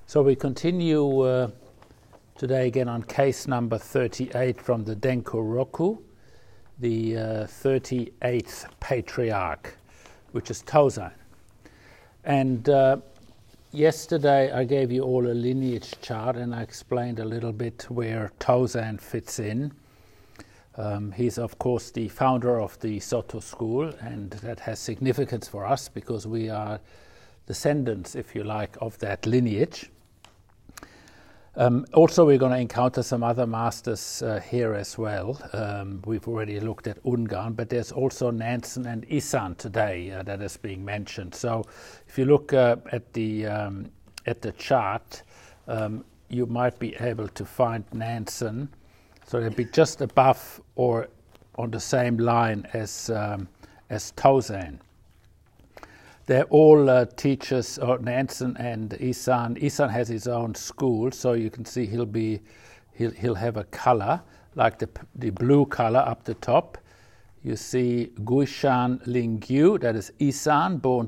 So we continue today again on case number 38 from the Denko-Roku, the 38th patriarch, which is Tozan. And yesterday I gave you all a lineage chart and I explained a little bit where Tozan fits in. He's of course the founder of the Soto school, and that has significance for us because we are descendants, if you like, of that lineage. Also, we're going to encounter some other masters here as well. We've already looked at Ungarn, but there's also Nansen and Isan today that is being mentioned. So, if you look at the chart, you might be able to find Nansen. So they'll be just above or on the same line as Tozan. They're all teachers, Nansen and Isan. Isan has his own school, so you can see he'll have a color, like the blue color up the top. You see Guishan Lingyu, that is Isan, born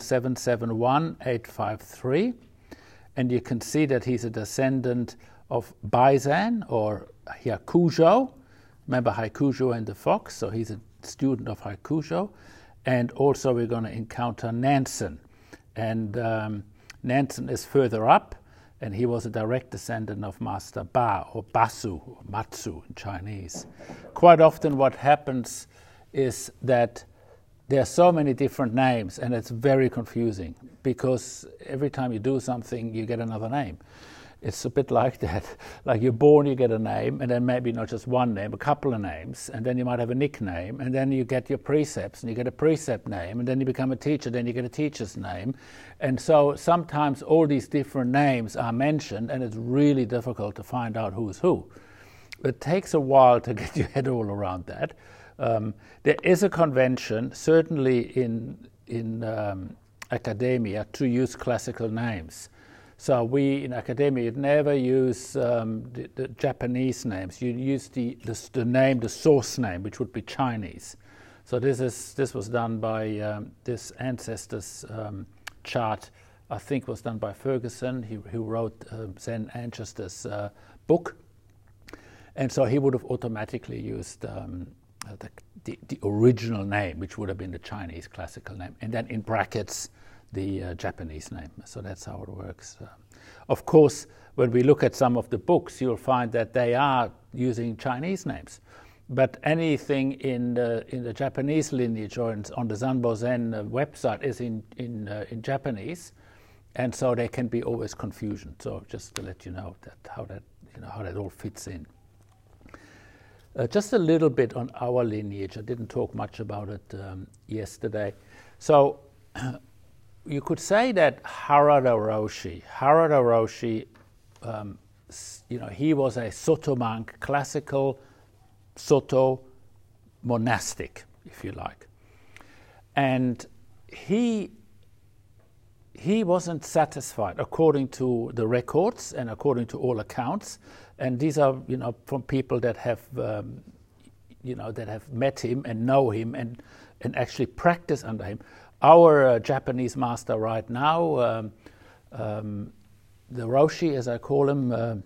771-853. And you can see that he's a descendant of Baizan or Haikujo. Remember Haikujo and the fox, so he's a student of Haikujo. And also we're going to encounter Nansen. And Nansen is further up, and he was a direct descendant of Master Ba, or Basu, or Matsu in Chinese. Quite often what happens is that there are so many different names, and it's very confusing, because every time you do something, you get another name. It's a bit like that. Like you're born, you get a name, and then maybe not just one name, a couple of names, and then you might have a nickname, and then you get your precepts, and you get a precept name, and then you become a teacher, then you get a teacher's name. And so sometimes all these different names are mentioned, and it's really difficult to find out who's who. It takes a while to get your head all around that. There is a convention, certainly in academia, to use classical names. So we in academia never use the Japanese names. You use the name, the source name, which would be Chinese. So this was done by this ancestors chart. I think was done by Ferguson, who wrote Zen Ancestors book, and so he would have automatically used the original name, which would have been the Chinese classical name, and then in brackets the Japanese name. So that's how it works. Of course, when we look at some of the books, you'll find that they are using Chinese names. But anything in the Japanese lineage or on the Zanbo Zen website is in Japanese, and so there can be always confusion. So just to let you know how that all fits in. Just a little bit on our lineage. I didn't talk much about it yesterday. So you could say that Harada Roshi, he was a Soto monk, classical Soto monastic, if you like. And he wasn't satisfied, according to the records and according to all accounts. And these are, from people that have, that have met him and know him and actually practice under him. Our Japanese master right now, the Roshi, as I call him,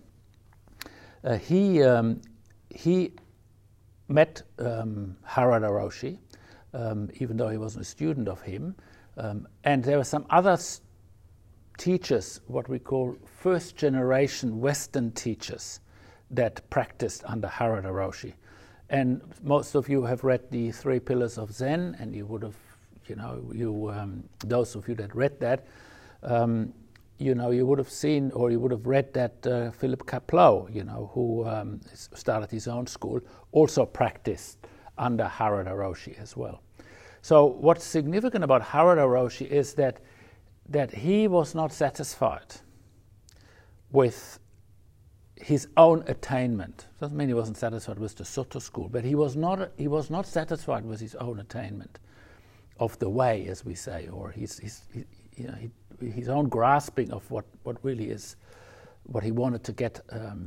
he met Harada Roshi, even though he wasn't a student of him. And there were some other teachers, what we call first-generation Western teachers, that practiced under Harada Roshi. And most of you have read the Three Pillars of Zen, and you would have those of you that read that, you would have seen or you would have read that Philip Kapleau, who started his own school, also practiced under Harada Roshi as well. So what's significant about Harada Roshi is that he was not satisfied with his own attainment. Doesn't mean he wasn't satisfied with the Soto school, but he was not satisfied with his own attainment of the way, as we say, or his own grasping of what really is what he wanted to get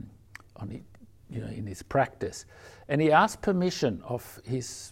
in his practice. And he asked permission of his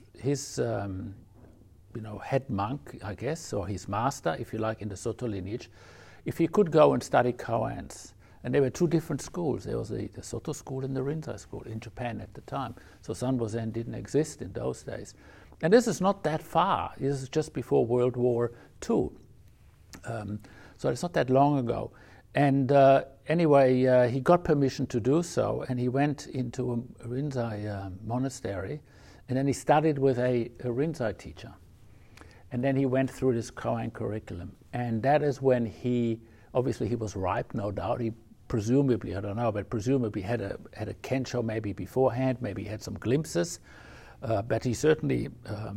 head monk, I guess, or his master, if you like, in the Soto lineage, if he could go and study koans. And there were two different schools. There was the Soto school and the Rinzai school in Japan at the time. So Sanbo Zen didn't exist in those days. And this is not that far. This is just before World War II. So it's not that long ago. And anyway, he got permission to do so, and he went into a Rinzai monastery, and then he studied with a Rinzai teacher. And then he went through this Koan curriculum. And that is when he was ripe, no doubt. He presumably, I don't know, but presumably had a Kensho maybe beforehand, maybe he had some glimpses. But he certainly,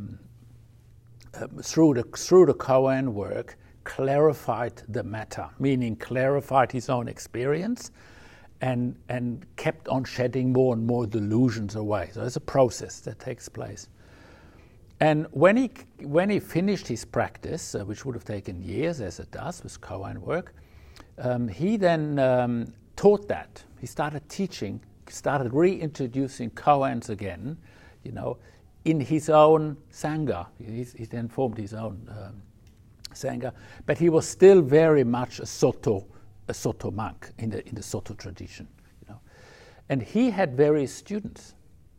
through the Koan work, clarified the matter, meaning clarified his own experience and kept on shedding more and more delusions away. So it's a process that takes place. And when he finished his practice, which would have taken years, as it does with Koan work, he then taught that. He started teaching, started reintroducing Koans again, in his own Sangha. He then formed his own Sangha, but he was still very much a Soto monk in the Soto tradition, And he had various students.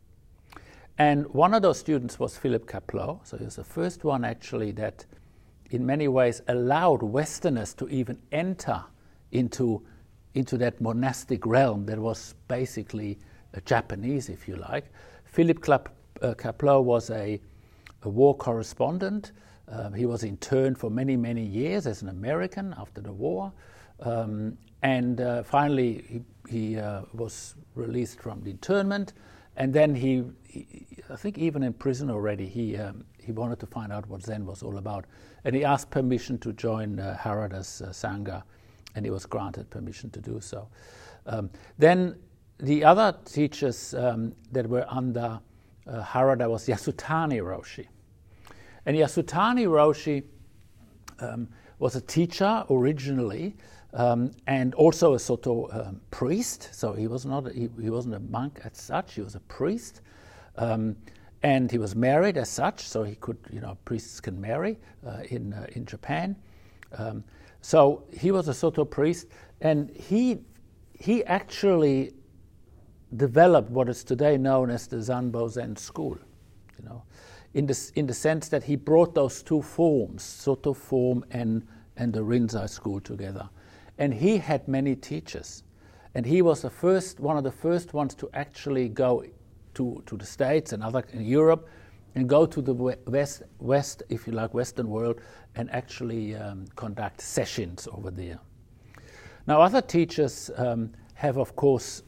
And one of those students was Philip Kapleau. So he was the first one actually that in many ways allowed Westerners to even enter into that monastic realm that was basically Japanese, if you like. Philip Kapleau was a war correspondent. He was interned for many, many years as an American after the war. And finally he was released from the internment. And then he I think even in prison already, he wanted to find out what Zen was all about. And he asked permission to join Harada's Sangha, and he was granted permission to do so. Then the other teachers that were under Harada was Yasutani Roshi. And Yasutani Roshi was a teacher originally, and also a Soto priest. So he wasn't a monk as such. He was a priest, and he was married as such. So he could, priests can marry in Japan. So he was a Soto priest, and he actually developed what is today known as the Zanbo Zen school. In the sense that he brought those two forms, Soto form and the Rinzai school together. And he had many teachers. And he was one of the first ones to actually go to the States and in Europe and go to the West, if you like, Western world, and actually conduct sessions over there. Now, other teachers have, of course,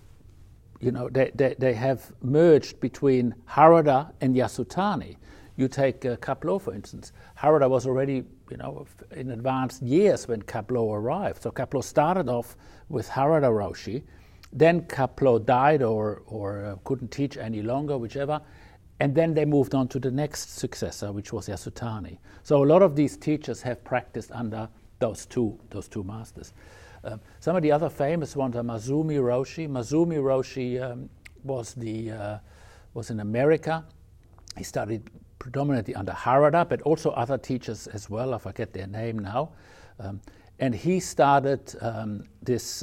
they have merged between Harada and Yasutani. You take Kapleau, for instance. Harada was already, in advanced years when Kapleau arrived. So Kapleau started off with Harada Roshi. Then Kapleau died or couldn't teach any longer, whichever. And then they moved on to the next successor, which was Yasutani. So a lot of these teachers have practiced under those two masters. Some of the other famous ones are Mazumi Roshi. Mazumi Roshi was in America. He studied predominantly under Harada, but also other teachers as well. I forget their name now. And he started this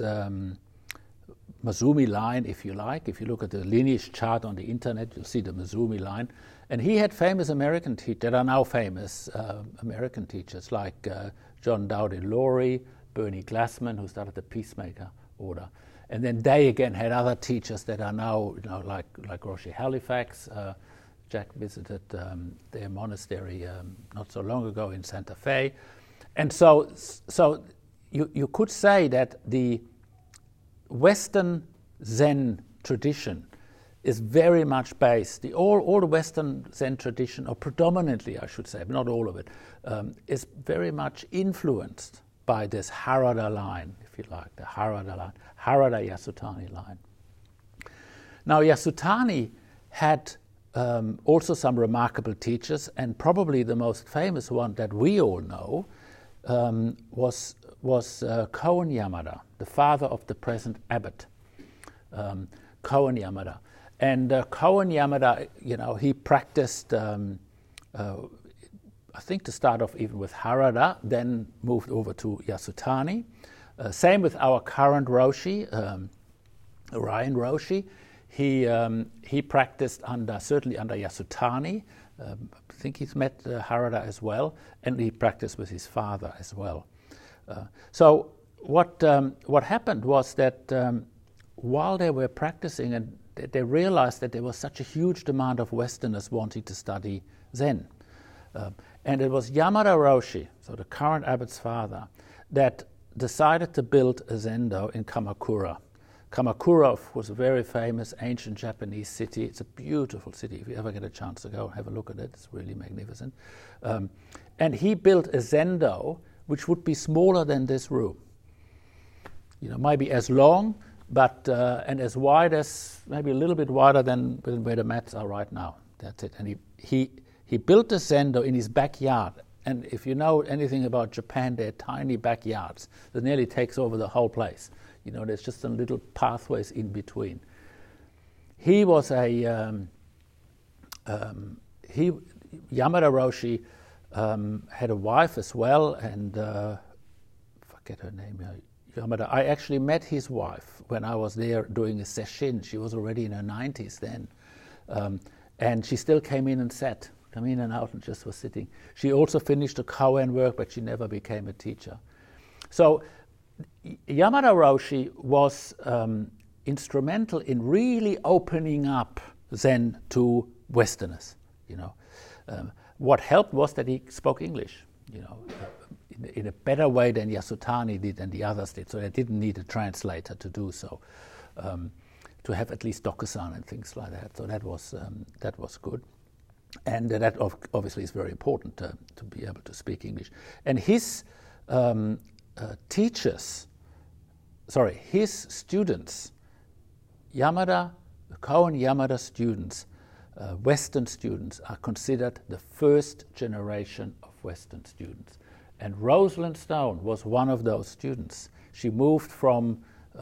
Mazumi line, if you like. If you look at the lineage chart on the internet, you'll see the Mazumi line. And he had famous American teachers that are now famous American teachers like John Dowdy Laurie, Bernie Glassman, who started the Peacemaker Order. And then they again had other teachers that are now, like Roshi Halifax. Jack visited their monastery not so long ago in Santa Fe. And so you could say that the Western Zen tradition is very much based, all the Western Zen tradition, or predominantly I should say, but not all of it, is very much influenced by this Harada line, if you like, the Harada line, Harada-Yasutani line. Now Yasutani had also some remarkable teachers, and probably the most famous one that we all know was Koun Yamada, the father of the present abbot, Koun Yamada. And Koun Yamada, he practiced, I think to start off even with Harada, then moved over to Yasutani. Same with our current Roshi, Ryan Roshi. He practiced certainly under Yasutani. I think he's met Harada as well, and he practiced with his father as well. So what happened was that while they were practicing, and they realized that there was such a huge demand of Westerners wanting to study Zen. And it was Yamada Roshi, so the current abbot's father, that decided to build a Zendo in Kamakura. Kamakura was a very famous ancient Japanese city. It's a beautiful city. If you ever get a chance to go have a look at it, it's really magnificent. And he built a Zendo which would be smaller than this room. Maybe as long, but and as wide as, maybe a little bit wider than where the mats are right now. That's it. And he built the Zendo in his backyard. And if you know anything about Japan, they're tiny backyards that nearly takes over the whole place. There's just some little pathways in between. He was Yamada Roshi had a wife as well, and forget her name. Yamada. I actually met his wife when I was there doing a sesshin. She was already in her 90s then, and she still came in and sat. Come in and out and just was sitting. She also finished the Koan work, but she never became a teacher. So Yamada Roshi was instrumental in really opening up Zen to Westerners. What helped was that he spoke English, in a better way than Yasutani did and the others did. So they didn't need a translator to do so, to have at least Dokusan and things like that. So that was good. And that obviously is very important to be able to speak English. And his his students, Koan Yamada students, Western students, are considered the first generation of Western students. And Rosalind Stone was one of those students. She moved from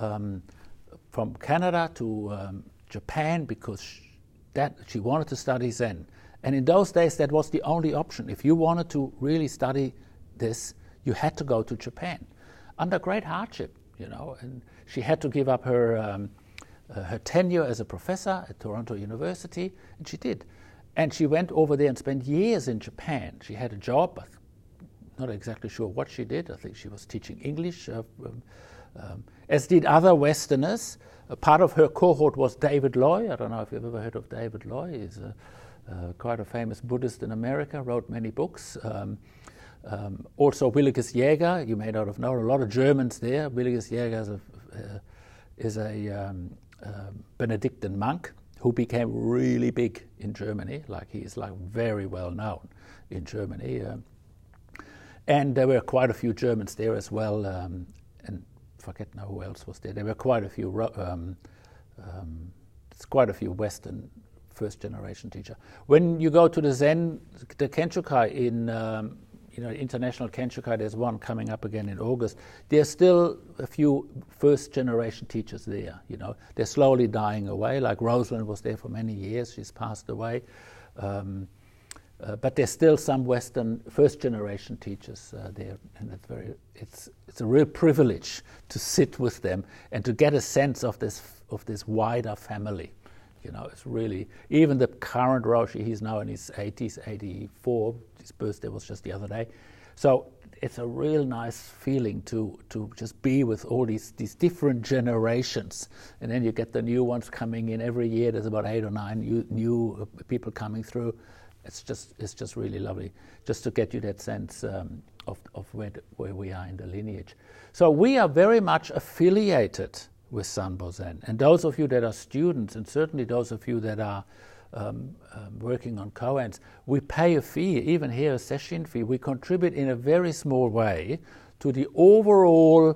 Canada to Japan because she wanted to study Zen. And in those days, that was the only option. If you wanted to really study this, you had to go to Japan, under great hardship, And she had to give up her tenure as a professor at Toronto University, and she did. And she went over there and spent years in Japan. She had a job, but not exactly sure what she did. I think she was teaching English, as did other Westerners. A part of her cohort was David Loy. I don't know if you've ever heard of David Loy. He's quite a famous Buddhist in America, wrote many books. Also Williges Jäger, you may not have known, a lot of Germans there. Williges Jäger is a Benedictine monk who became really big in Germany, he's very well known in Germany. And there were quite a few Germans there as well, and forget now who else was there. There were quite a few Western first-generation teacher. When you go to the Kenshukai in International Kenshukai, there's one coming up again in August. There's still a few first-generation teachers there. They're slowly dying away. Like Rosalind was there for many years; she's passed away. But there's still some Western first-generation teachers there, and it's a real privilege to sit with them and to get a sense of this wider family. It's really, even the current Roshi, he's now in his 80s, 84, his birthday was just the other day. So it's a real nice feeling to just be with all these different generations. And then you get the new ones coming in every year. There's about 8 or 9 new people coming through. It's just really lovely, just to get you that sense of where we are in the lineage. So we are very much affiliated with Sanbo Zen. And those of you that are students, and certainly those of you that are working on koans, we pay a fee, even here a sesshin fee. We contribute in a very small way to the overall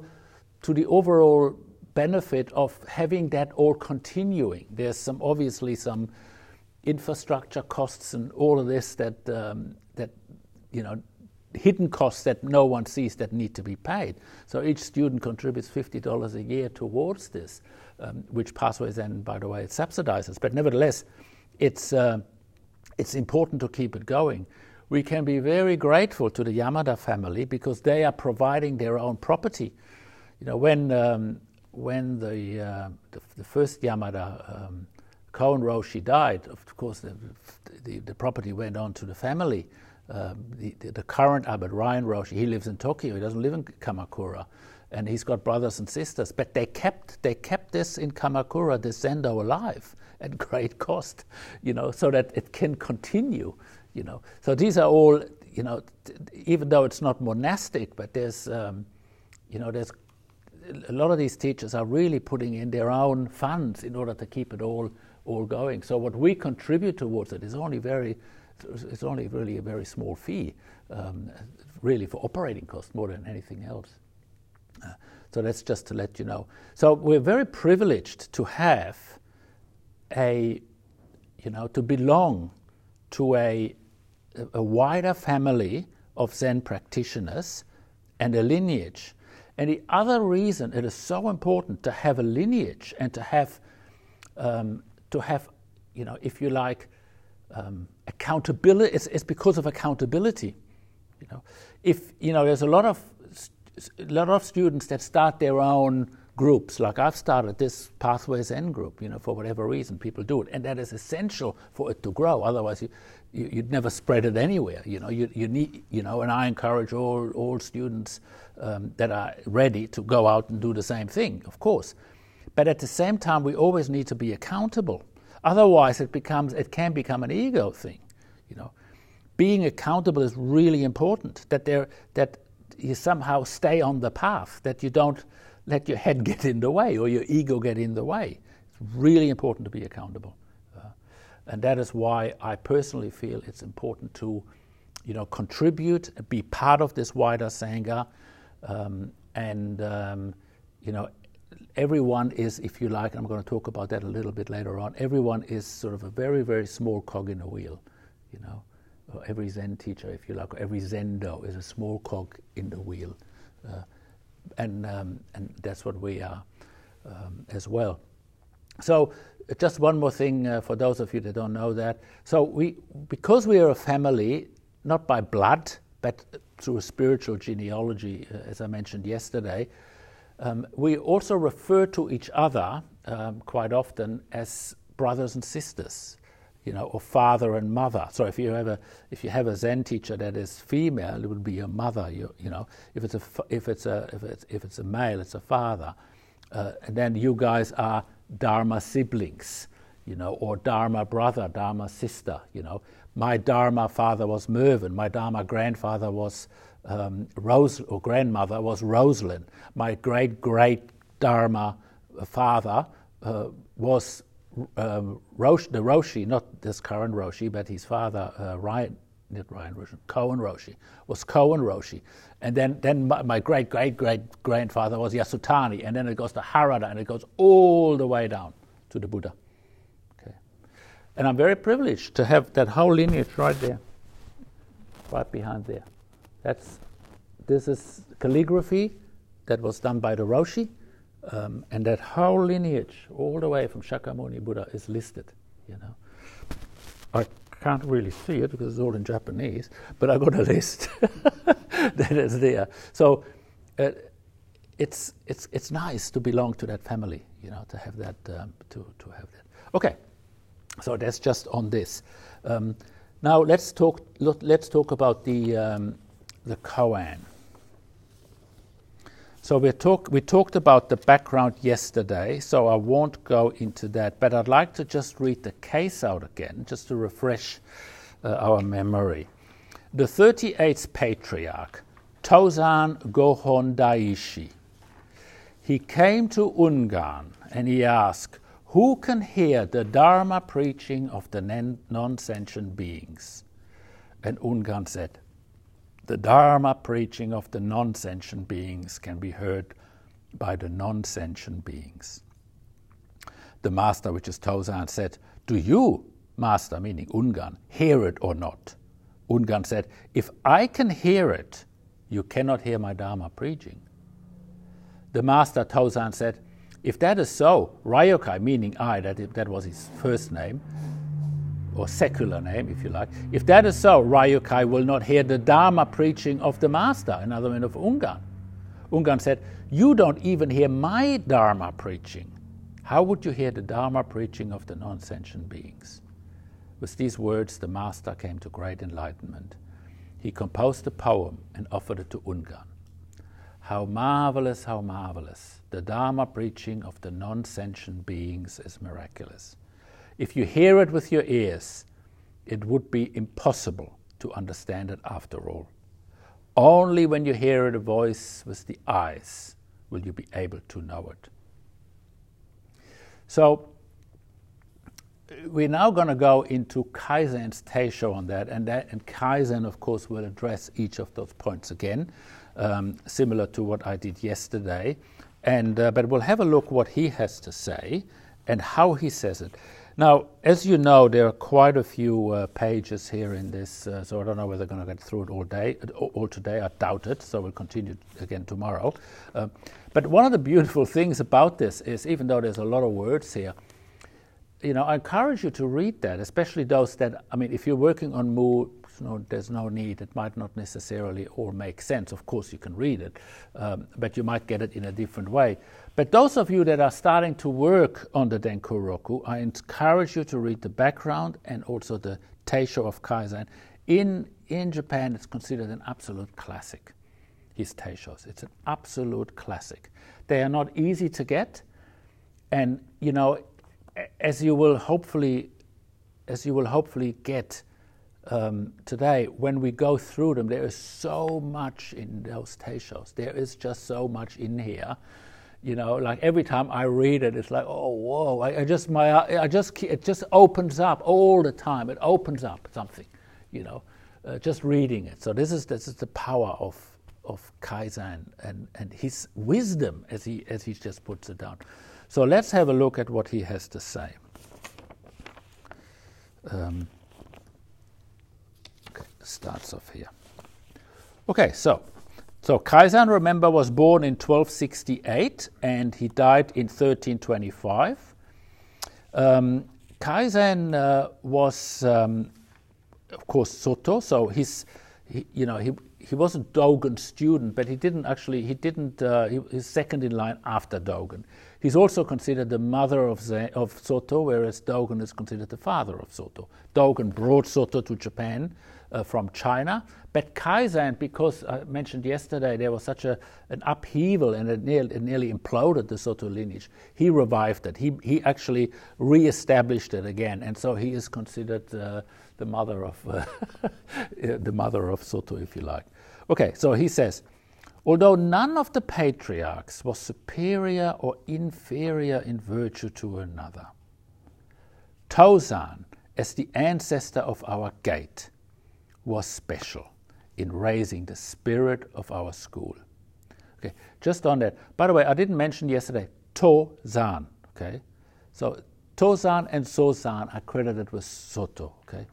benefit of having that all continuing. There's obviously some infrastructure costs and all of this that hidden costs that no one sees that need to be paid. So each student contributes $50 a year towards this, which Pathways then, by the way, it subsidizes. But nevertheless, it's important to keep it going. We can be very grateful to the Yamada family because they are providing their own property. when the first Yamada Koun Roshi died, of course the property went on to the family. The current abbot, Ryan Roshi, he lives in Tokyo. He doesn't live in Kamakura, and he's got brothers and sisters. But they kept this in Kamakura, this Zendo, alive at great cost, so that it can continue. So these are all, even though it's not monastic, but there's there's a lot of these teachers are really putting in their own funds in order to keep it all going. So what we contribute towards it is only really a very small fee, really for operating costs more than anything else. So that's just to let you know. So we're very privileged to have to belong to a wider family of Zen practitioners and a lineage. And the other reason it is so important to have a lineage and to have if you like, accountability. It's because of accountability. If there's a lot of students that start their own groups, like I've started this Pathway Zen group. For whatever reason, people do it, and that is essential for it to grow. Otherwise, you'd never spread it anywhere. You need. And I encourage all students that are ready to go out and do the same thing, of course. But at the same time, we always need to be accountable. Otherwise, it can become an ego thing. Being accountable is really important. That you somehow stay on the path. That you don't let your head get in the way or your ego get in the way. It's really important to be accountable, and that is why I personally feel it's important to, contribute, be part of this wider Sangha, everyone is, if you like, and I'm going to talk about that a little bit later on, everyone is sort of a very, very small cog in a wheel, Or every Zen teacher, if you like, or every Zendo is a small cog in the wheel. And that's what we are as well. So just one more thing for those of you that don't know that. So because we are a family, not by blood, but through a spiritual genealogy, as I mentioned yesterday, we also refer to each other quite often as brothers and sisters, or father and mother. So if you have a Zen teacher that is female, it would be your mother. If it's a male, it's a father. And then you guys are Dharma siblings, or Dharma brother, Dharma sister. My Dharma father was Mervyn. My Dharma grandfather was grandmother was Rosalind. My great Dharma father was the Roshi, not this current Roshi, but his father, Koun Roshi, was Koun Roshi. And then my great grandfather was Yasutani, and then it goes to Harada, and it goes all the way down to the Buddha. Okay. And I'm very privileged to have that whole lineage right there, right behind there. This is calligraphy that was done by the Roshi, and that whole lineage, all the way from Shakyamuni Buddha, is listed. I can't really see it because it's all in Japanese, but I got a list that is there. So it's nice to belong to that family, to have that to have that. Okay, so that's just on this. Now let's talk about the koan. So we talked about the background yesterday, so I won't go into that, but I'd like to just read the case out again, just to refresh our memory. The 38th patriarch, Tozan Gohon Daishi, he came to Ungan and he asked, who can hear the Dharma preaching of the non-sentient beings? And Ungan said, the Dharma preaching of the non-sentient beings can be heard by the non-sentient beings. The master, which is Tozan, said, do you, master, meaning Ungan, hear it or not? Ungan said, if I can hear it, you cannot hear my Dharma preaching. The master Tozan said, if that is so, Ryokai, meaning I, that was his first name, or secular name, if you like. If that is so, Ryokai will not hear the Dharma preaching of the master, in other words, of Ungan. Ungarn said, "You don't even hear my Dharma preaching. How would you hear the Dharma preaching of the non-sentient beings?" With these words, the master came to great enlightenment. He composed a poem and offered it to Ungarn. How marvelous, the Dharma preaching of the non-sentient beings is miraculous. If you hear it with your ears, it would be impossible to understand it after all. Only when you hear the voice with the eyes will you be able to know it. So we're now going to go into Kaizen's teisho on that, and Kaizen, of course, will address each of those points again, similar to what I did yesterday. But we'll have a look what he has to say and how he says it. Now, as you know, there are quite a few pages here in this, so I don't know whether they're going to get through it all today. I doubt it, so we'll continue again tomorrow. But one of the beautiful things about this is, even though there's a lot of words here, I encourage you to read that, especially those that, if you're working on Mu, there's no need. It might not necessarily all make sense. Of course, you can read it, but you might get it in a different way. But those of you that are starting to work on the Denkuroku, I encourage you to read the background and also the teisho of Kaizen. In Japan, it's considered an absolute classic, his teishos. It's an absolute classic. They are not easy to get, and as you will hopefully get today, when we go through them, there is so much in those teishos. There is just so much in here. Like every time I read it, it's like, oh, whoa! It just opens up all the time. It opens up something, just reading it. So this is the power of Kaizen and his wisdom as he just puts it down. So let's have a look at what he has to say. Okay, starts off here. Okay, so Kaizen, remember, was born in 1268 and he died in 1325. Kaizen was, of course, Soto. So he wasn't Dogen's student, but he's second in line after Dogen. He's also considered the mother of Soto, whereas Dogen is considered the father of Soto. Dogen brought Soto to Japan from China, but Kaizen, because I mentioned yesterday there was such an upheaval and it nearly imploded the Soto lineage, he revived it. He actually re-established it again, and so he is considered the mother of the mother of Soto, if you like. Okay, so he says, although none of the patriarchs was superior or inferior in virtue to another, Tozan, as the ancestor of our gate, was special in raising the spirit of our school. Okay, just on that. By the way, I didn't mention yesterday Tozan. Okay, so Tozan and Sozan are credited with Soto. Okay,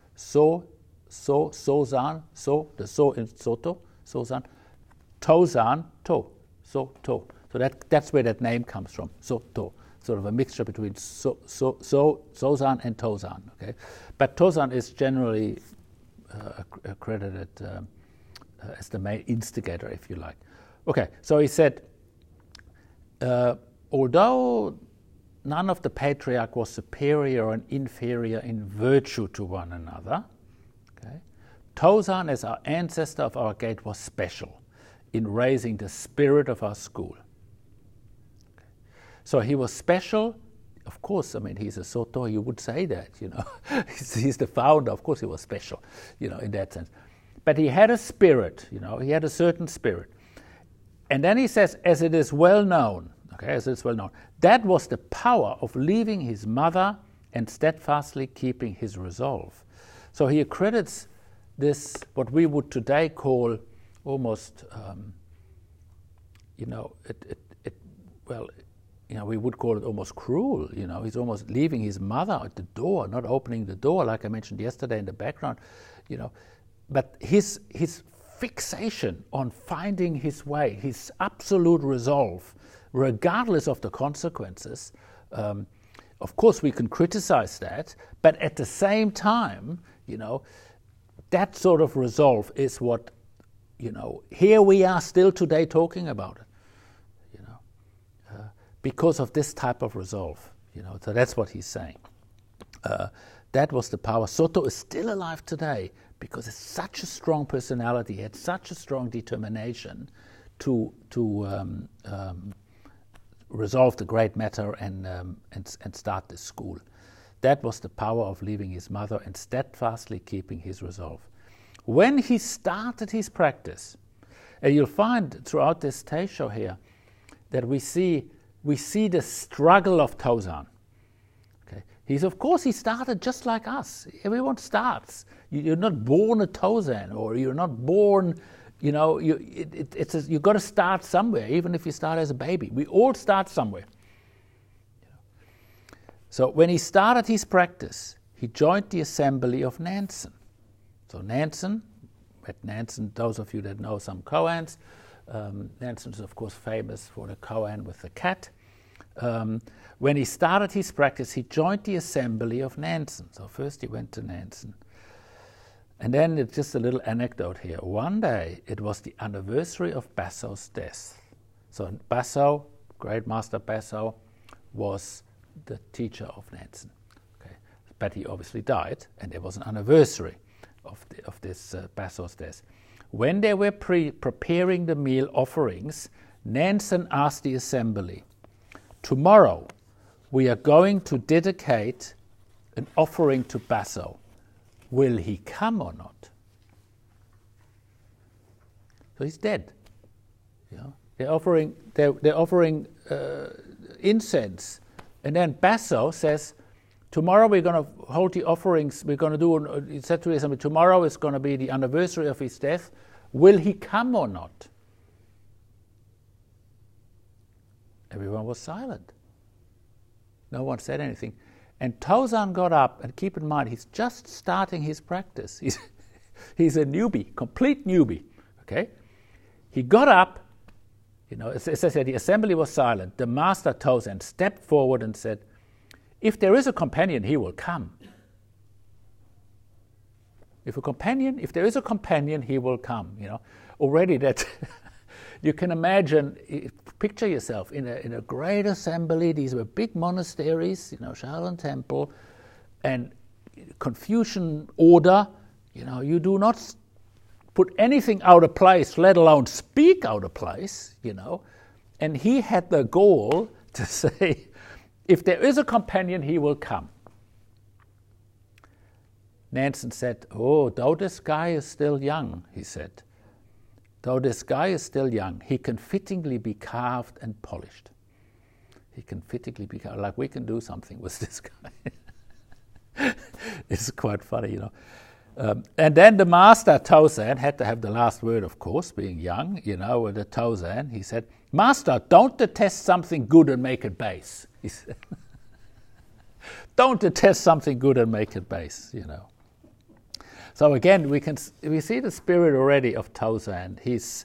Sozan, the So in Soto, Sozan, Tozan, Soto. So that's where that name comes from, Soto. Sort of a mixture between Sozan and Tozan. Okay, but Tozan is generally credited as the main instigator, if you like. Okay, so he said, although none of the patriarch was superior and inferior in virtue to one another, okay, Tozan, as our ancestor of our gate, was special in raising the spirit of our school. Okay. So he was special. Of course, he's a Soto, you would say that, he's the founder, of course he was special, in that sense. But he had a spirit, he had a certain spirit. And then he says, as it is well known, that was the power of leaving his mother and steadfastly keeping his resolve. So he accredits this, what we would today call almost, we would call it almost cruel. He's almost leaving his mother at the door, not opening the door, like I mentioned yesterday in the background. But his fixation on finding his way, his absolute resolve, regardless of the consequences. Of course, we can criticize that, but at the same time, that sort of resolve is what, here we are still today talking about it. because of this type of resolve. So that's what he's saying. That was the power. Soto is still alive today because it's such a strong personality. He had such a strong determination to resolve the great matter and start this school. That was the power of leaving his mother and steadfastly keeping his resolve. When he started his practice, and you'll find throughout this Teisho here that we see the struggle of Tozan. Okay, he started just like us. Everyone starts. You're not born a Tozan, or you're not born. You've got to start somewhere, even if you start as a baby. We all start somewhere. So when he started his practice, he joined the assembly of Nansen. So Nansen, those of you that know some koans, Nansen is of course famous for the koan with the cat. When he started his practice, he joined the assembly of Nansen. So first he went to Nansen. And then it's just a little anecdote here. One day, it was the anniversary of Basso's death. So Basso, great master Basso, was the teacher of Nansen. Okay. But he obviously died, and there was an anniversary of this Basso's death. When they were preparing the meal offerings, Nansen asked the assembly, "Tomorrow, we are going to dedicate an offering to Basso. Will he come or not?" So he's dead. They're offering incense, and then Basso says, "Tomorrow we're going to hold the offerings. We're going to do." He said to the assembly, "Tomorrow is going to be the anniversary of his death. Will he come or not?" Everyone was silent. No one said anything. And Tozan got up, and keep in mind, he's just starting his practice. He's a newbie, complete newbie, okay? He got up, it says that the assembly was silent. The master Tozan stepped forward and said, "If there is a companion, he will come." If there is a companion, he will come, Already that, you can imagine, picture yourself in a great assembly. These were big monasteries, Shaolin Temple, and Confucian order. You do not put anything out of place, let alone speak out of place, And he had the goal to say, if there is a companion, he will come. Nansen said, "Though this guy is still young," he said, "though this guy is still young, he can fittingly be carved and polished." He can fittingly be carved, like we can do something with this guy. It's quite funny, And then the master Tozan had to have the last word, of course, being young, with the Tozan. He said, "Master, don't detest something good and make it base." He said, "Don't detest something good and make it base," So again, we see the spirit already of Tozan. He's,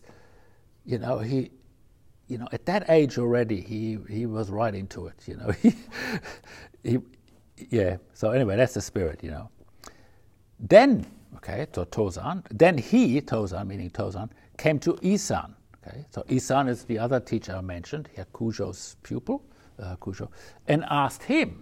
at that age already, he was right into it. So anyway, that's the spirit. Then, so Tozan. Then Tozan, meaning Tozan, came to Isan. Okay, so Isan is the other teacher I mentioned, here Kuzho's pupil, Kuzho, and asked him.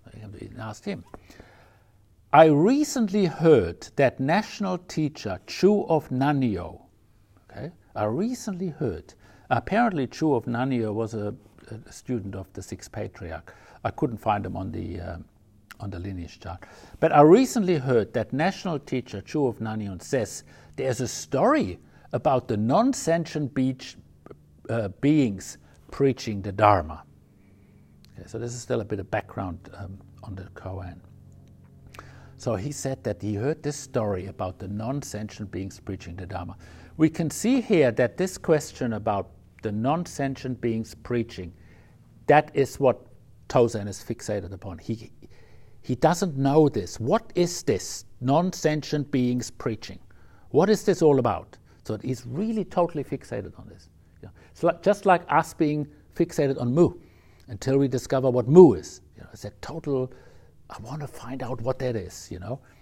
"I recently heard that national teacher Chu of Nannyo." Okay, I recently heard. Apparently, Chu of Nannyo was a student of the sixth patriarch. I couldn't find him on the lineage chart. But I recently heard that national teacher Chu of Nannyo says there's a story about the non-sentient beings preaching the Dharma. Okay, so this is still a bit of background on the koan. So he said that he heard this story about the non-sentient beings preaching the Dharma. We can see here that this question about the non-sentient beings preaching, that is what Tozan is fixated upon. He doesn't know this. What is this non-sentient beings preaching? What is this all about? So he's really totally fixated on this. It's just like us being fixated on Mu until we discover what Mu is. It's a total, I want to find out what that is,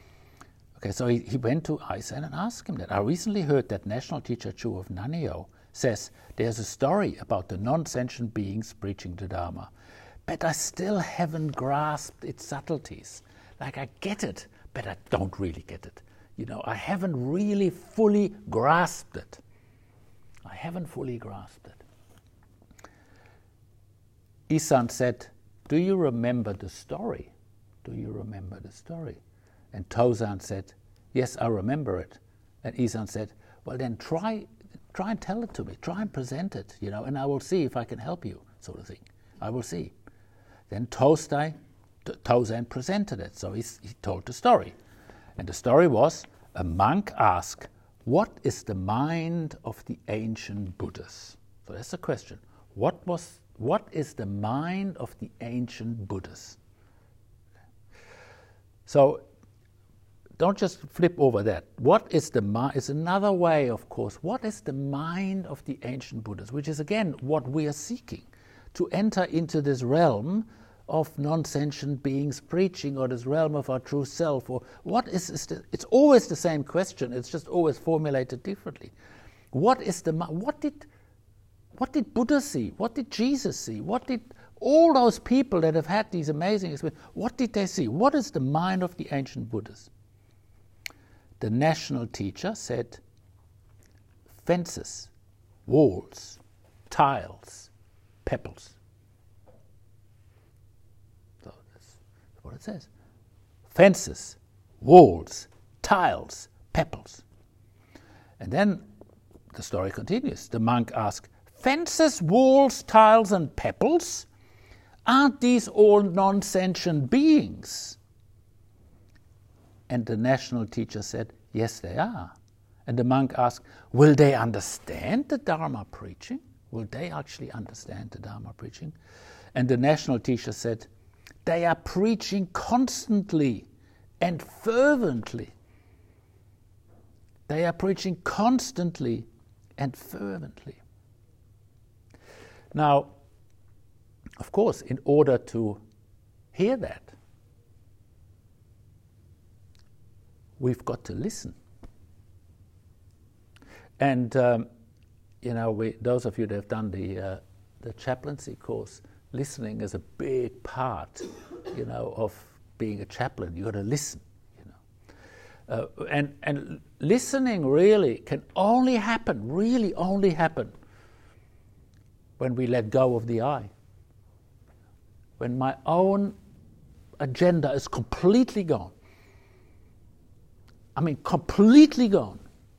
Okay, so he went to Isan and asked him that. "I recently heard that national teacher Chu of Nannyo says there's a story about the non-sentient beings preaching the Dharma, but I still haven't grasped its subtleties. Like I get it, but I don't really get it. I haven't really fully grasped it. I haven't fully grasped it. Isan said, do you remember the story? Do you remember the story? And Tozan said, yes, I remember it. And Isan said, well then try and tell it to me. Try and present it, and I will see if I can help you, sort of thing. I will see. Then Tozan presented it. So he told the story. And the story was, a monk asked, what is the mind of the ancient Buddhas? So that's the question. What is the mind of the ancient Buddhas? So don't just flip over that. What is the mind? Is another way, of course. What is the mind of the ancient Buddhas? Which is, again, what we are seeking. To enter into this realm of non-sentient beings preaching, or this realm of our true self, or what is it's always the same question, it's just always formulated differently. What did Buddha see? What did Jesus see? What did all those people that have had these amazing experiences, what did they see? What is the mind of the ancient Buddhas? The national teacher said, fences, walls, tiles, pebbles. What it says. Fences, walls, tiles, pebbles. And then the story continues. The monk asked, fences, walls, tiles, and pebbles? Aren't these all non-sentient beings? And the national teacher said, yes, they are. And the monk asked, will they understand the Dharma preaching? Will they actually understand the Dharma preaching? And the national teacher said, they are preaching constantly and fervently. They are preaching constantly and fervently. Now, of course, in order to hear that, we've got to listen. And, those of you that have done the chaplaincy course, listening is a big part, of being a chaplain. You got to listen, and listening really can only happen when we let go of the I. When my own agenda is completely gone. Completely gone.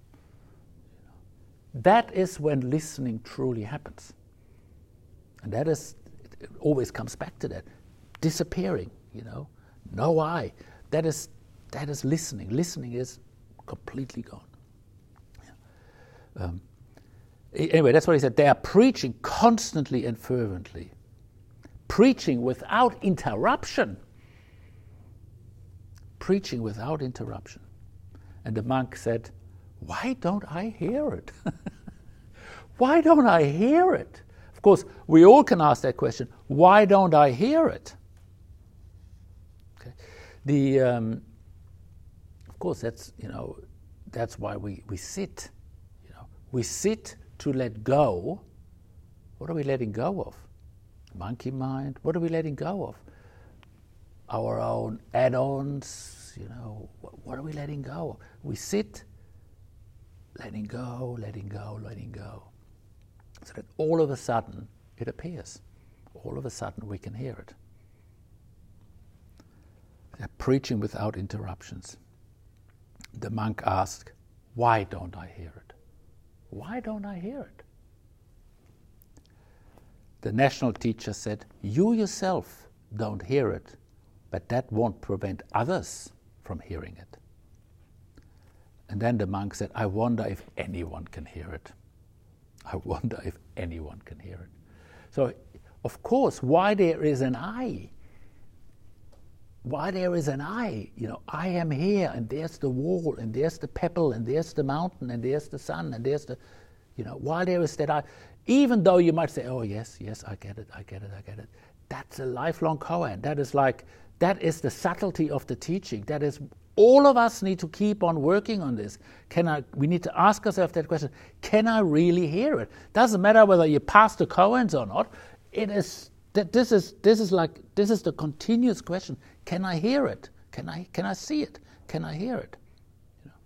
That is when listening truly happens. And that is, it always comes back to that. Disappearing, no I. That is listening. Listening is completely gone. Anyway, that's what he said. They are preaching constantly and fervently. Preaching without interruption. Preaching without interruption. And the monk said, why don't I hear it? Why don't I hear it? Of course, we all can ask that question. Why don't I hear it? Okay. Of course, that's why we sit. We sit to let go. What are we letting go of? Monkey mind. What are we letting go of? Our own add-ons. What are we letting go of? We sit, letting go, letting go, letting go. So that all of a sudden it appears. All of a sudden we can hear it. They're preaching without interruptions. The monk asked, why don't I hear it? Why don't I hear it? The national teacher said, you yourself don't hear it, but that won't prevent others from hearing it. And then the monk said, I wonder if anyone can hear it. I wonder if anyone can hear it. So, of course, why there is an I. Why there is an I. I am here, and there's the wall, and there's the pebble, and there's the mountain, and there's the sun, and there's the, why there is that I. Even though you might say, oh, yes, I get it. That's a lifelong koan. That is the subtlety of the teaching. That is All of us need to keep on working on this. We need to ask ourselves that question, can I really hear it? Doesn't matter whether you're Pastor Cohen's or not. This is the continuous question. Can I hear it? Can I see it? Can I hear it? You know.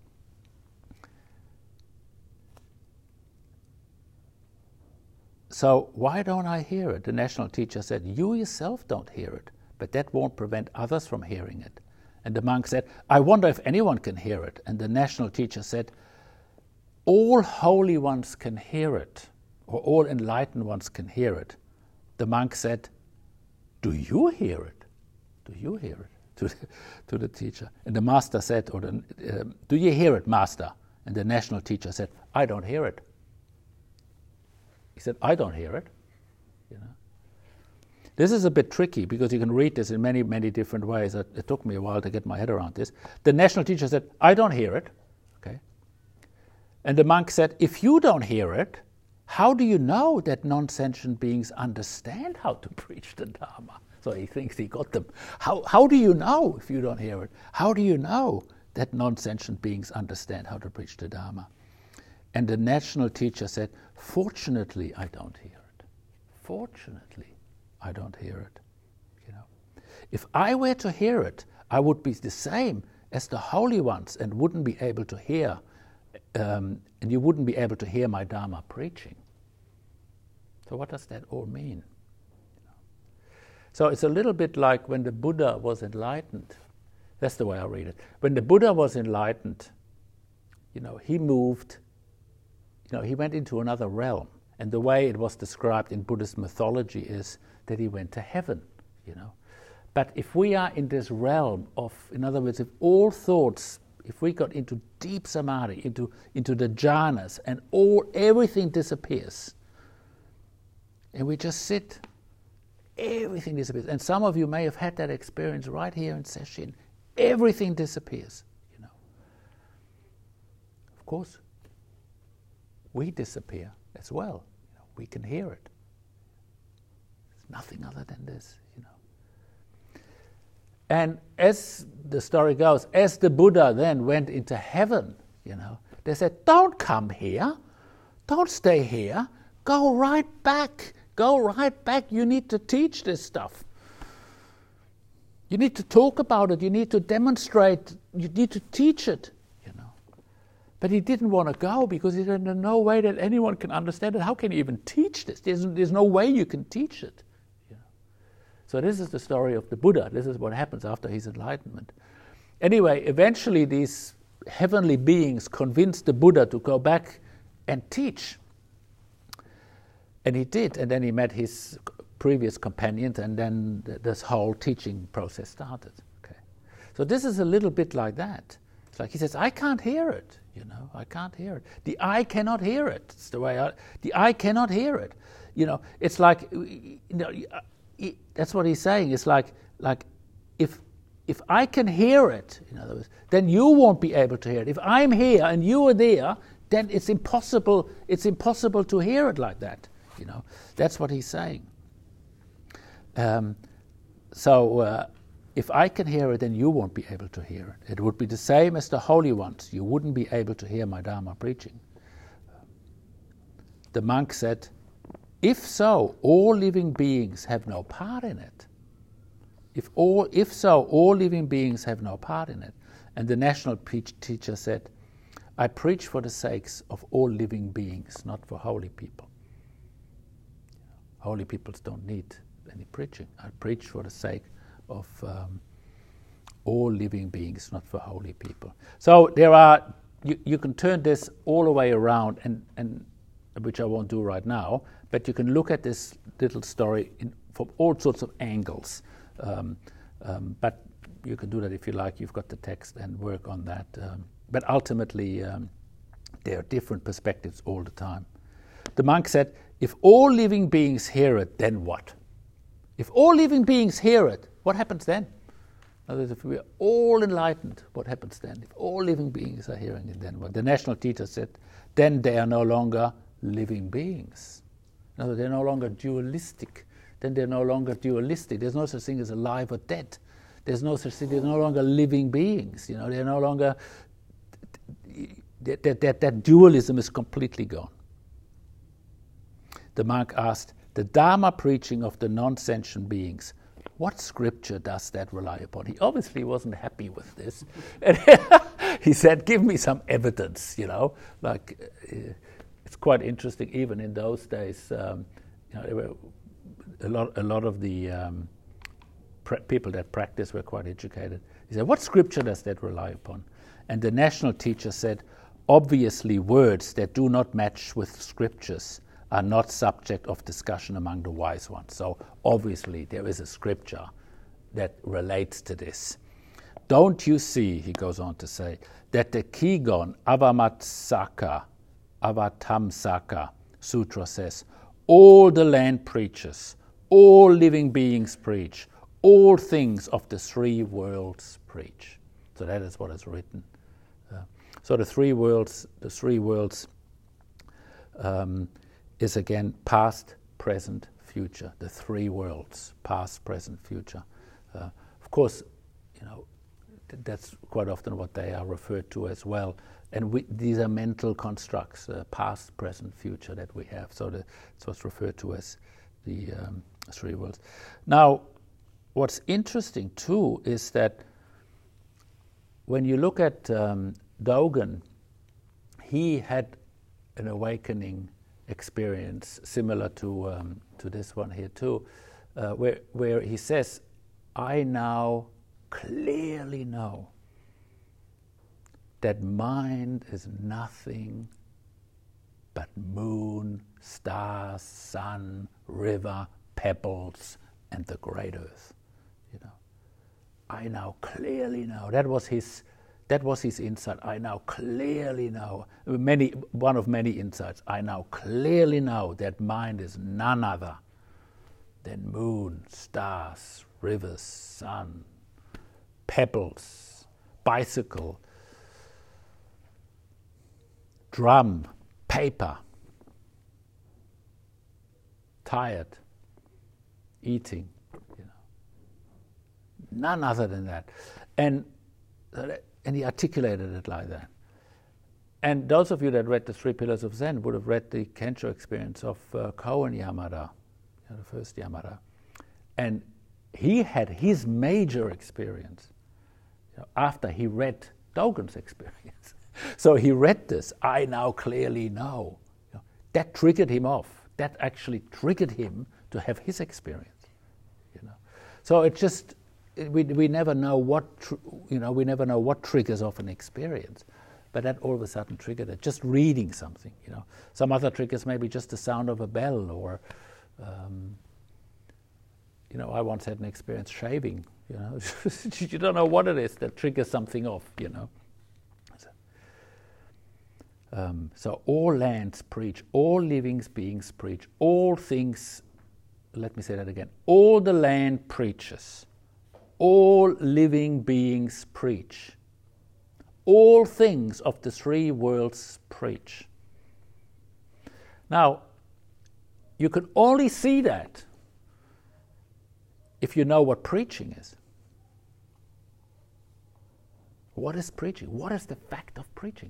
So why don't I hear it? The national teacher said, you yourself don't hear it, but that won't prevent others from hearing it. And the monk said, I wonder if anyone can hear it. And the national teacher said, all holy ones can hear it, or all enlightened ones can hear it. The monk said, do you hear it? Do you hear it? To the teacher. And the master said, do you hear it, master? And the national teacher said, I don't hear it. He said, I don't hear it. You know. This is a bit tricky because you can read this in many, many different ways. It took me a while to get my head around this. The national teacher said, I don't hear it. Okay. And the monk said, if you don't hear it, how do you know that non-sentient beings understand how to preach the Dharma? So he thinks he got them. How do you know if you don't hear it? How do you know that non-sentient beings understand how to preach the Dharma? And the national teacher said, fortunately, I don't hear it. Fortunately, I don't hear it. You know, if I were to hear it, I would be the same as the holy ones and wouldn't be able to hear, and you wouldn't be able to hear my Dharma preaching. So what does that all mean? So it's a little bit like when the Buddha was enlightened. That's the way I read it. When the Buddha was enlightened, you know, he moved, you know, he went into another realm. And the way it was described in Buddhist mythology is that he went to heaven, you know. But if we are in this realm of, in other words, if all thoughts, if we got into deep samadhi, into the jhanas, and everything disappears, and we just sit, everything disappears. And some of you may have had that experience right here in Sesshin. Everything disappears, you know. Of course, we disappear as well. You know, we can hear it. It's nothing other than this, you know. And as the story goes, as the Buddha then went into heaven, you know, they said, don't come here. Don't stay here. Go right back. Go right back. You need to teach this stuff. You need to talk about it. You need to demonstrate. You need to teach it, you know. But he didn't want to go because he said, there's no way that anyone can understand it. How can you even teach this? There's no way you can teach it. You know? So this is the story of the Buddha. This is what happens after his enlightenment. Anyway, eventually these heavenly beings convinced the Buddha to go back and teach. And he did, and then he met his previous companions, and then this whole teaching process started. Okay, so this is a little bit like that. It's like he says, I can't hear it, you know, I can't hear it. The eye cannot hear it. It's the way the eye cannot hear it. You know, it's like, you know, that's what he's saying. It's like if I can hear it, in other words, then you won't be able to hear it. If I'm here and you are there, then it's impossible to hear it like that. You know, that's what he's saying. So if I can hear it, then you won't be able to hear it. It would be the same as the holy ones. You wouldn't be able to hear my Dharma preaching. The monk said, if so, all living beings have no part in it. If so, all living beings have no part in it. And the national teacher said, I preach for the sakes of all living beings, not for holy people. Holy people don't need any preaching. I preach for the sake of all living beings, not for holy people. So there are, you can turn this all the way around, and which I won't do right now, but you can look at this little story from all sorts of angles. But you can do that if you like. You've got the text and work on that. But ultimately, there are different perspectives all the time. The monk said, if all living beings hear it, then what? If all living beings hear it, what happens then? In other words, if we are all enlightened, what happens then? If all living beings are hearing it, then what? The national teacher said, then they are no longer living beings. In other words, they're no longer dualistic. Then they're no longer dualistic. There's no such thing as alive or dead. There's no such thing. They're no longer living beings. They're no longer. That dualism is completely gone. The monk asked, the Dharma preaching of the non-sentient beings, what scripture does that rely upon? He obviously wasn't happy with this. And he said, give me some evidence, it's quite interesting, even in those days, there were a lot of the people that practiced were quite educated. He said, what scripture does that rely upon? And the national teacher said, obviously words that do not match with scriptures are not subject of discussion among the wise ones. So obviously there is a scripture that relates to this. Don't you see, he goes on to say, that the Kigon Avatamsaka Sutra says, all the land preaches, all living beings preach, all things of the three worlds preach. So that is what is written. So the three worlds is again past, present, future. The three worlds, past, present, future. Of course, that's quite often what they are referred to as well. And these are mental constructs, past, present, future that we have. So it's what's referred to as the three worlds. Now, what's interesting too is that when you look at Dogen, he had an awakening experience similar to this one here too, where he says, I now clearly know that mind is nothing but moon, stars, sun, river, pebbles, and the great earth. I now clearly know. That was his insight. I now clearly know. One of many insights. I now clearly know that mind is none other than moon, stars, rivers, sun, pebbles, bicycle, drum, paper, tired, eating. None other than that. And he articulated it like that. And those of you that read the Three Pillars of Zen would have read the Kensho experience of Koen Yamada, the first Yamada. And he had his major experience after he read Dogen's experience. So he read this, I now clearly know. That triggered him off. That actually triggered him to have his experience. So it's just, we never know what triggers off an experience, but that all of a sudden triggered it. Just reading something, Some other triggers maybe just the sound of a bell, or I once had an experience shaving. You don't know what it is that triggers something off. So all lands preach, all living beings preach, all things. Let me say that again. All the land preaches. All living beings preach. All things of the three worlds preach. Now, you can only see that if you know what preaching is. What is preaching? What is the fact of preaching?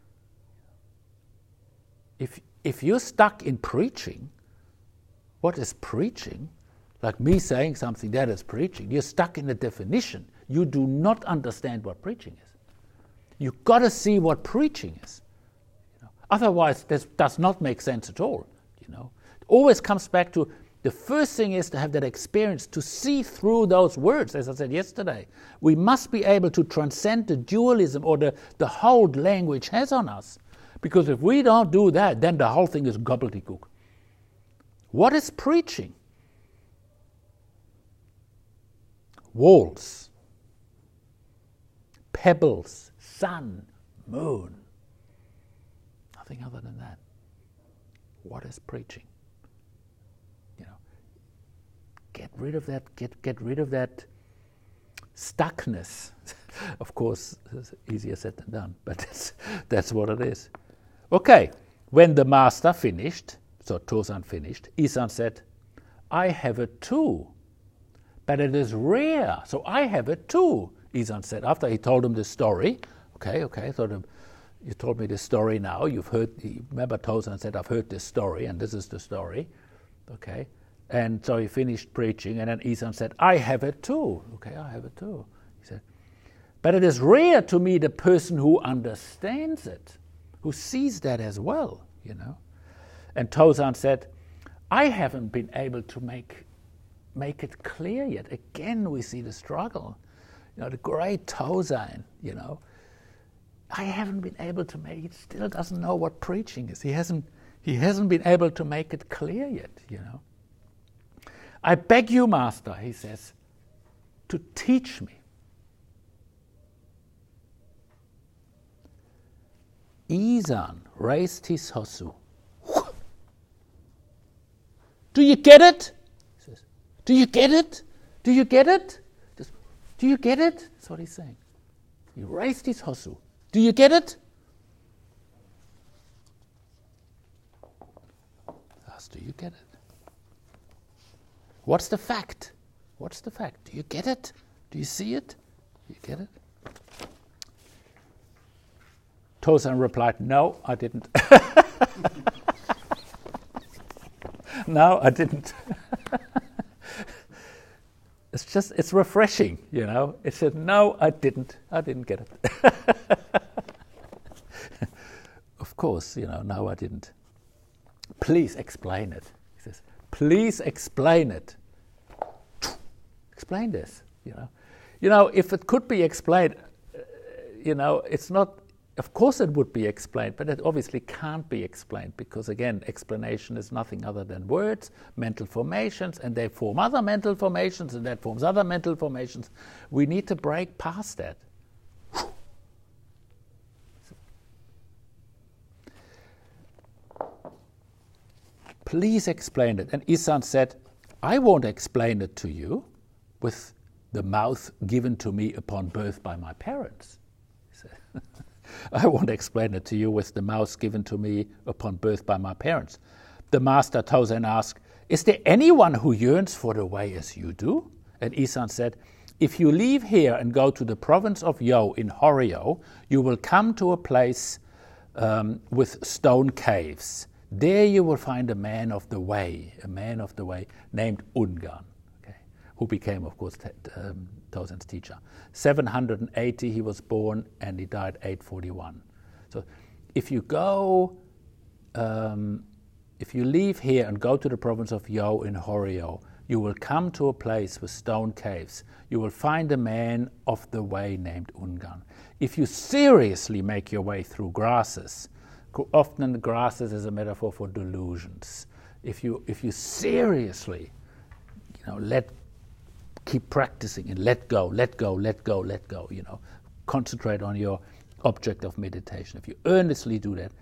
If you're stuck in preaching, what is preaching? Like me saying something, that is preaching. You're stuck in a definition. You do not understand what preaching is. You've got to see what preaching is. Otherwise, this does not make sense at all. It always comes back to the first thing is to have that experience, to see through those words, as I said yesterday. We must be able to transcend the dualism or the hold language has on us. Because if we don't do that, then the whole thing is gobbledygook. What is preaching? Walls, pebbles, sun, moon. Nothing other than that. What is preaching? Get rid of that. Get rid of that stuckness. Of course, it's easier said than done, but that's what it is. Okay, when the master finished, so Tozan finished, Isan said, I have it too. but it is rare, so I have it too, Isan said, after he told him the story. Okay, I thought, you told me this story now, you've heard, remember Tosan said, I've heard this story, and this is the story, okay? And so he finished preaching, and then Isan said, I have it too. Okay, I have it too. He said, but it is rare to meet a person who understands it, who sees that as well, you know? And Tosan said, I haven't been able to make it clear yet. Again, we see the struggle. You know, the great Tosan, you know, I haven't been able to make it, still doesn't know what preaching is. He hasn't been able to make it clear yet, you know. I beg you, Master, he says, to teach me. Isan raised his hosu. Do you get it? He says, do you get it? Do you get it? Just, do you get it? That's what he's saying. He raised his hosu. Do you get it? Asked, do you get it? What's the fact? What's the fact? Do you get it? Do you see it? Do you get it? Tosan replied, no, I didn't. No, I didn't. It's refreshing, you know. It said, no, I didn't get it. Of course, you know, no, I didn't. Please explain it. He says, please explain it. Explain this, you know. You know, if it could be explained, you know, it's not, of course it would be explained, but it obviously can't be explained because, again, explanation is nothing other than words, mental formations, and they form other mental formations, and that forms other mental formations. We need to break past that. Please explain it. And Isan said, I won't explain it to you with the mouth given to me upon birth by my parents. He said, I won't explain it to you with the mouth given to me upon birth by my parents. The master Tosan asked, is there anyone who yearns for the way as you do? And Isan said, if you leave here and go to the province of Yo in Horio, you will come to a place with stone caves. There you will find a man of the way named Ungarn, okay, who became, of course, Tosan's teacher. 780 he was born, and he died 841. So if you go, if you leave here and go to the province of Yo in Horio, you will come to a place with stone caves. You will find a man of the way named Ungarn. If you seriously make your way through grasses, often the grasses is a metaphor for delusions. If you seriously, you know, keep practicing and let go, you know, concentrate on your object of meditation. If you earnestly do that,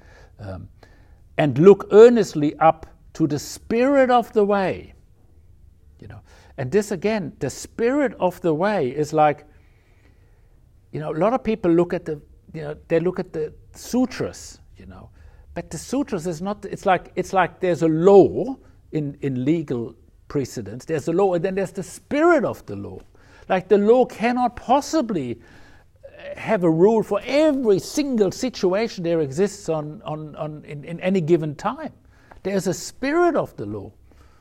and look earnestly up to the spirit of the way, you know. And this again, the spirit of the way is like, you know, a lot of people look at they look at the sutras, you know, but the sutras is not. It's like there's a law in legal precedence. There's a law, and then there's the spirit of the law. Like the law cannot possibly have a rule for every single situation there exists in any given time. There's a spirit of the law.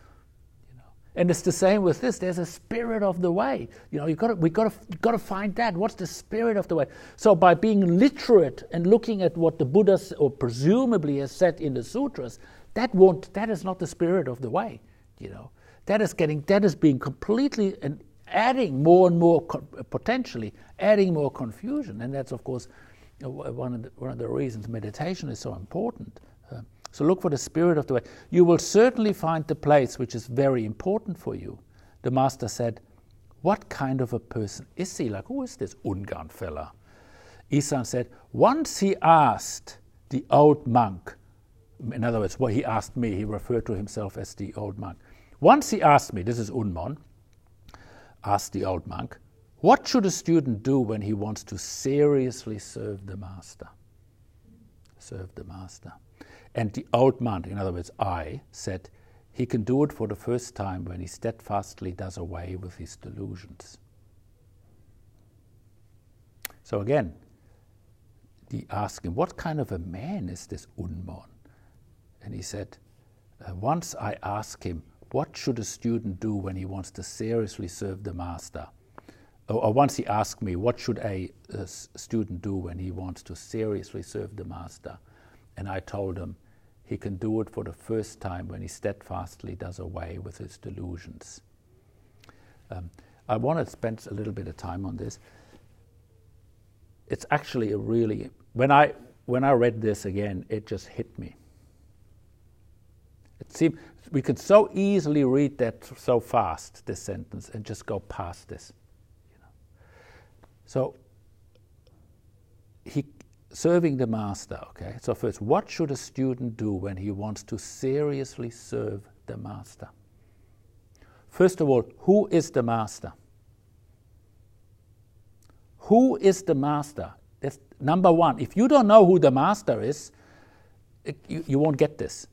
And it's the same with this. There's a spirit of the way. You know, we got to find that. What's the spirit of the way? So by being literate and looking at what the Buddha or presumably has said in the sutras, that is not the spirit of the way. You know, that is being completely and adding more and more potentially adding more confusion. And that's of course one of the reasons meditation is so important. So look for the spirit of the way. You will certainly find the place which is very important for you. The master said, what kind of a person is he? Like, who is this Ungarn fella? Isan said, once he asked the old monk, in other words, what he asked me, he referred to himself as the old monk. Once he asked me, this is Unmon, asked the old monk, what should a student do when he wants to seriously serve the master? Serve the master. And the old monk, in other words, I, said, he can do it for the first time when he steadfastly does away with his delusions. So again, he asked him, what kind of a man is this Unmon? And he said, once I asked him, what should a student do when he wants to seriously serve the master? Or once he asked me, what should a student do when he wants to seriously serve the master? And I told him, he can do it for the first time when he steadfastly does away with his delusions. I want to spend a little bit of time on this. It's actually a really, when I read this again, it just hit me. It seemed we could so easily read that so fast, this sentence, and just go past this. So, serving the master, okay? So first, what should a student do when he wants to seriously serve the master? First of all, who is the master? Who is the master? That's number one. If you don't know who the master is, you won't get this,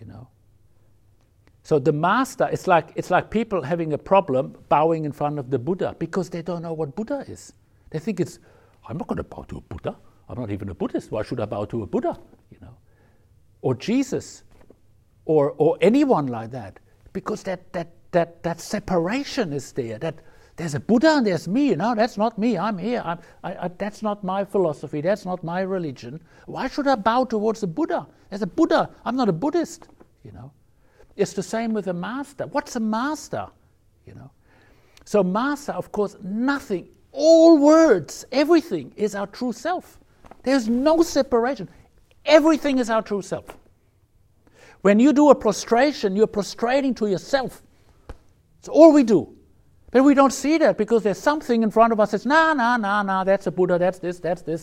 So the master, it's like people having a problem bowing in front of the Buddha because they don't know what Buddha is. They think I'm not going to bow to a Buddha. I'm not even a Buddhist. Why should I bow to a Buddha? Or Jesus, or anyone like that, because that separation is there. That there's a Buddha and there's me. That's not me. I'm here. That's not my philosophy. That's not my religion. Why should I bow towards a Buddha? There's a Buddha. I'm not a Buddhist. It's the same with a master. What's a master? So master, of course, nothing. All words, everything is our true self. There's no separation. Everything is our true self. When you do a prostration, you're prostrating to yourself. It's all we do. But we don't see that because there's something in front of us that says, nah, that's a Buddha, that's this.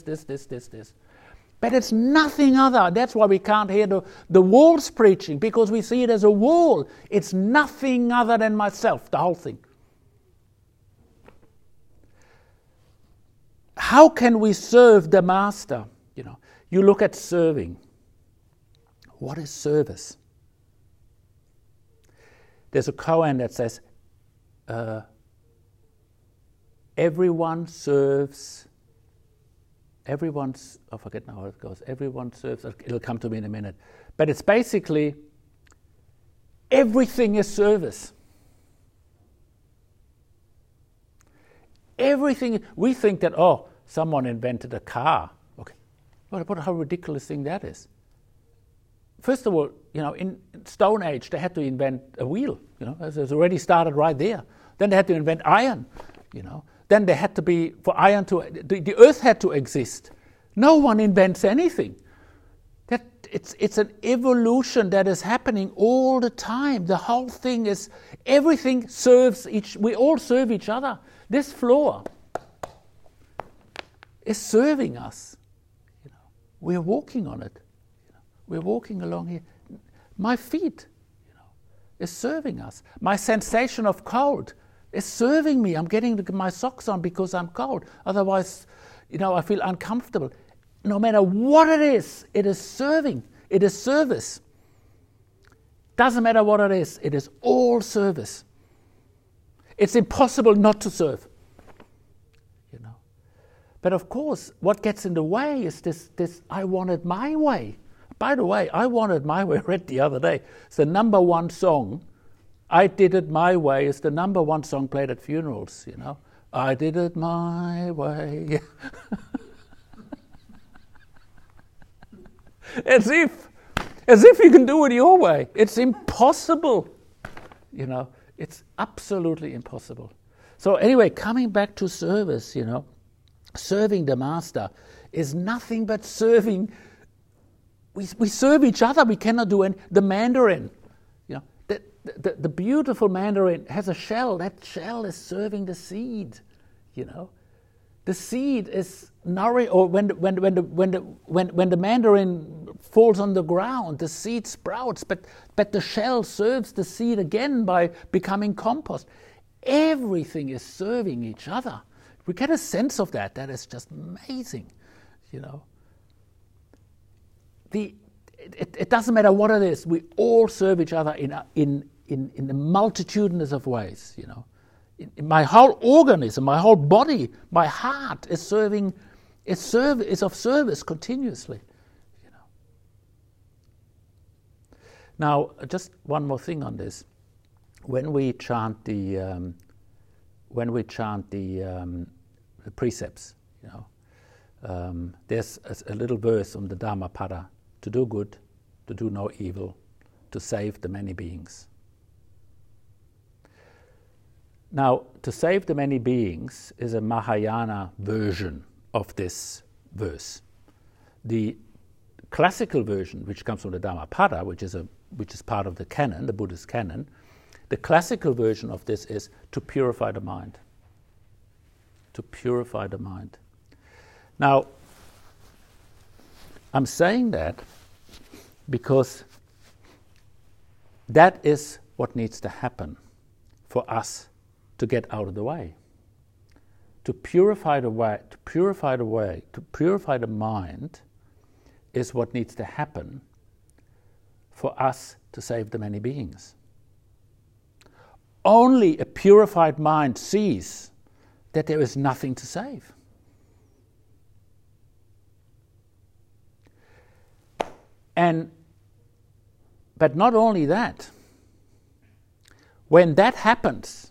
But it's nothing other. That's why we can't hear the walls preaching, because we see it as a wall. It's nothing other than myself, the whole thing. How can we serve the master? You look at serving. What is service? There's a koan that says, everyone serves, I forget now how it goes, everyone serves, it'll come to me in a minute. But it's basically, everything is service. Everything, we think that, someone invented a car. Okay, what how ridiculous thing that is. First of all, in Stone Age, they had to invent a wheel, it's already started right there. Then they had to invent iron, Then they had to be, for iron to, the earth had to exist. No one invents anything. It's an evolution that is happening all the time. The whole thing is, everything serves we all serve each other. This floor is serving us. We're walking on it. We're walking along here. My feet, is serving us. My sensation of cold is serving me. I'm getting my socks on because I'm cold. Otherwise, I feel uncomfortable. No matter what it is serving. It is service. Doesn't matter what it is all service. It's impossible not to serve. But of course, what gets in the way is this I want it my way. By the way, I Want It My Way, read the other day. It's the number one song. I Did It My Way is the number one song played at funerals, I did it my way. As if you can do it your way. It's impossible. It's absolutely impossible. So anyway, coming back to service, serving the master is nothing but serving. We serve each other. We cannot do any. The mandarin, the beautiful mandarin has a shell. That shell is serving the seed. The seed is nourished. Or when the mandarin falls on the ground, the seed sprouts. But the shell serves the seed again by becoming compost. Everything is serving each other. We get a sense of that. That is just amazing, it doesn't matter what it is. We all serve each other in a multitudinous of ways. You know, my whole organism, my whole body, my heart is serving. Is of service continuously. You know. Now, just one more thing on this. When we chant the precepts, you know, there's a little verse on the Dhammapada: to do good, to do no evil, to save the many beings. Now, to save the many beings is a Mahayana version of this verse. The classical version, which comes from the Dhammapada, which is part of the canon, the Buddhist canon, the classical version of this is to purify the mind. To purify the mind. Now, I'm saying that because that is what needs to happen for us to get out of the way. To purify the mind is what needs to happen for us to save the many beings. Only a purified mind sees that there is nothing to save. But not only that, when that happens,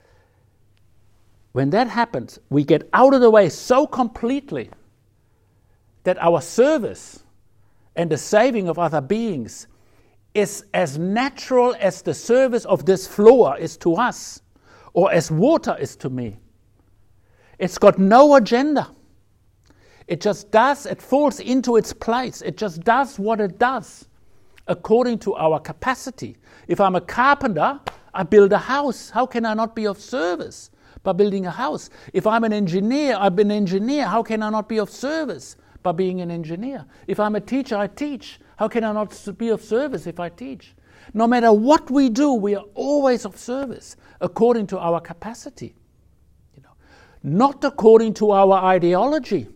we get out of the way so completely that our service and the saving of other beings is as natural as the service of this floor is to us, or as water is to me. It's got no agenda. It just does, it falls into its place. It just does what it does according to our capacity. If I'm a carpenter, I build a house. How can I not be of service by building a house? If I'm an engineer, I'm an engineer. How can I not be of service by being an engineer? If I'm a teacher, I teach. How can I not be of service if I teach? No matter what we do, we are always of service according to our capacity. You know, not according to our ideology.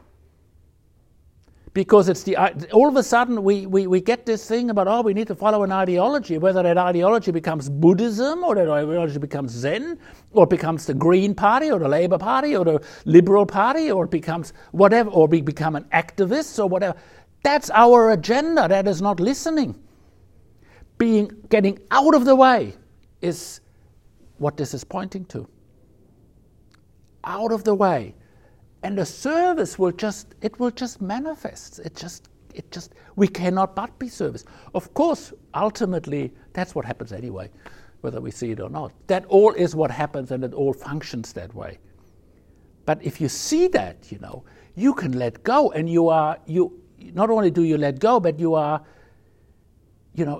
Because it's all of a sudden we get this thing about, we need to follow an ideology, whether that ideology becomes Buddhism or that ideology becomes Zen or it becomes the Green Party or the Labour Party or the Liberal Party or it becomes whatever, or we become an activist or whatever. That's our agenda. That is not listening. Getting out of the way is what this is pointing to. Out of the way. And the service will just manifest. We cannot but be service. Of course, ultimately, that's what happens anyway, whether we see it or not. That all is what happens and it all functions that way. But if you see that, you know, you can let go, and you not only do you let go, but you are, you know,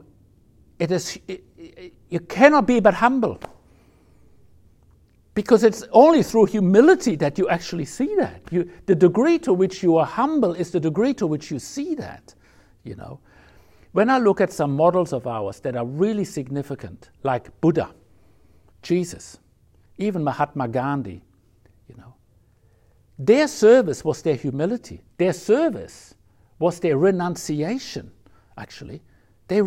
you cannot be but humble. Because it's only through humility that you actually see that. The degree to which you are humble is the degree to which you see that, you know. When I look at some models of ours that are really significant, like Buddha, Jesus, even Mahatma Gandhi, you know, their service was their humility. Their service was their renunciation, actually. They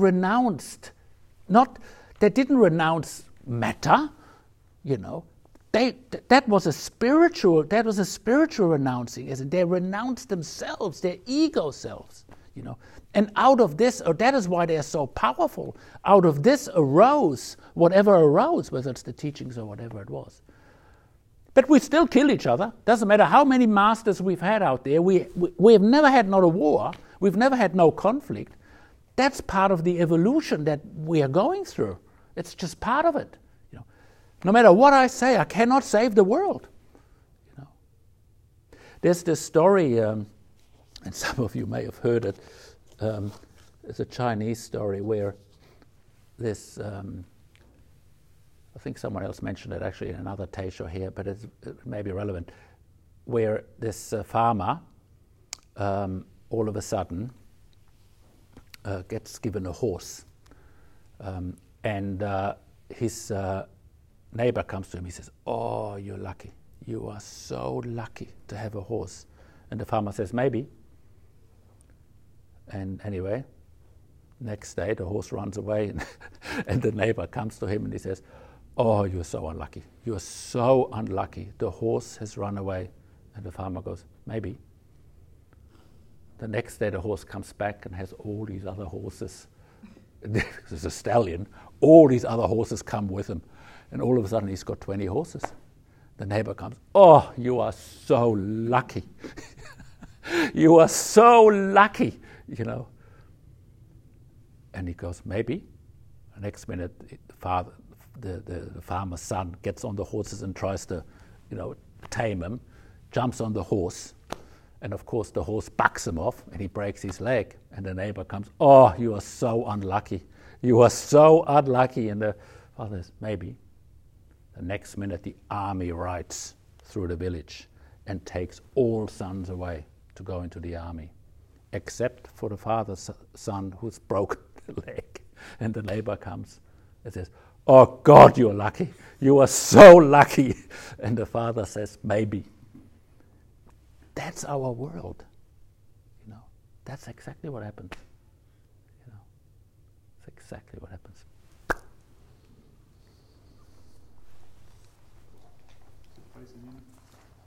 didn't renounce matter, you know. That was a spiritual renouncing. They renounced themselves, their ego selves, you know. And out of this, or that is why they are so powerful. Out of this arose whatever arose, whether it's the teachings or whatever it was. But we still kill each other. Doesn't matter how many masters we've had out there. We have never had not a war. We've never had no conflict. That's part of the evolution that we are going through. It's just part of it. No matter what I say, I cannot save the world. You know, there's this story, and some of you may have heard it. It's a Chinese story where this, I think someone else mentioned it actually in another Teisho here, but it may be relevant, where this farmer all of a sudden gets given a horse, and his neighbor comes to him. He says, "Oh, you're lucky. You are so lucky to have a horse." And the farmer says, "Maybe." And anyway, Next day, the horse runs away, and the neighbor comes to him and he says, "Oh, you're so unlucky. You're so unlucky. The horse has run away." And the farmer goes, "Maybe." The next day, the horse comes back and has all these other horses. There's a stallion. All these other horses come with him. And all of a sudden, he's got 20 horses. The neighbor comes, "Oh, you are so lucky." "You are so lucky," you know. And he goes, "Maybe." The next minute, the farmer's son gets on the horses and tries to, tame him, jumps on the horse, and of course the horse bucks him off and he breaks his leg. And the neighbor comes, "Oh, you are so unlucky. You are so unlucky." And the father says, "Maybe." The next minute, the army rides through the village and takes all sons away to go into the army, except for the father's son who's broken the leg. And the neighbor comes and says, "Oh God, you're lucky. You are so lucky." And the father says, "Maybe." That's our world. That's exactly what happens. It's exactly what happens.